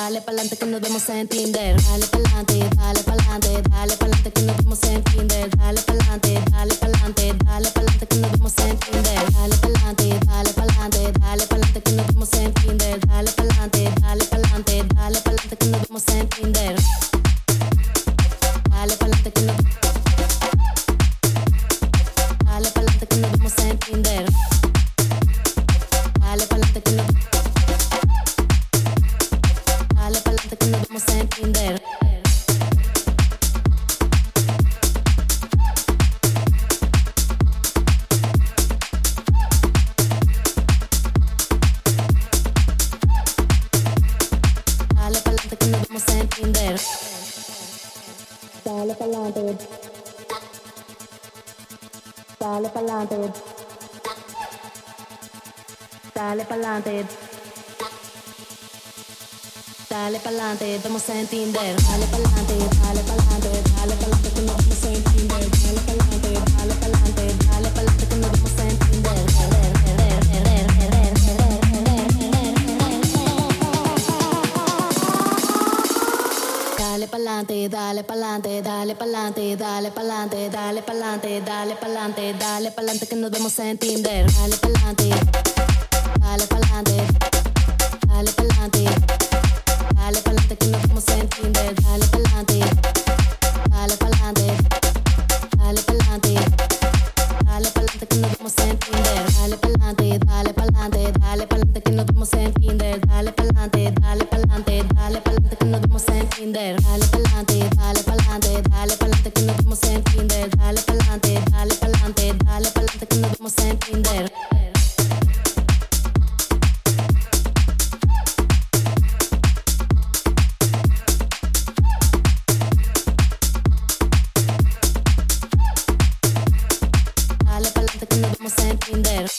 dale pa'lante que nos vemos en Tinder. Dale pa'lante, dale pa'lante, dale pa'lante que nos vemos en Tinder. Dale pa'lante, dale pa'lante, dale pa'lante que nos vemos en Tinder. Dale pa'lante, dale pa'lante, dale pa'lante que nos vemos en Tinder. Dale pa'lante, dale pa'lante, dale pa'lante que nos vemos en Tinder. Dale pa'lante que nos Dale pa'lante que nos vemos en Tinder. Dale pa'lante que nos Dale pa'lante que nos vemos en Tinder. Dale pa'lante que nos vemos en Tinder. Dale pa'lante. Dale pa'lante. Dale pa'lante. Dale pa'lante, vamos en Tinder. Dale pa'lante, dale pa'lante, dale pa'lante que nos vemos en Tinder. Dale pa'lante, dale pa'lante, dale pa'lante que nos vemos en Tinder. Dale pa'lante, dale pa'lante, dale pa'lante, dale pa'lante, dale pa'lante, dale pa'lante, dale pa'lante que nos vemos en Tinder. Dale pa'lante, dale pa'lante, dale pa'lante, dale pa'lante que nos vemos en Tinder. Dale pa'lante, dale pa'lante, dale pa'lante, dale pa'lante que nos vemos en Tinder. Dale pa'lante, dale pa'lante, dale pa'lante que nos vemos en Tinder. Dale pa'lante, dale pa'lante, dale pa'lante que nos vemos en Tinder. Dale pa'lante, dale pa'lante, dale pa'lante que nos vemos en Tinder. Dale pa'lante, dale pa'lante, dale pa'lante que nos vemos en Tinder. Dale pa'lante que nos vemos en Tinder.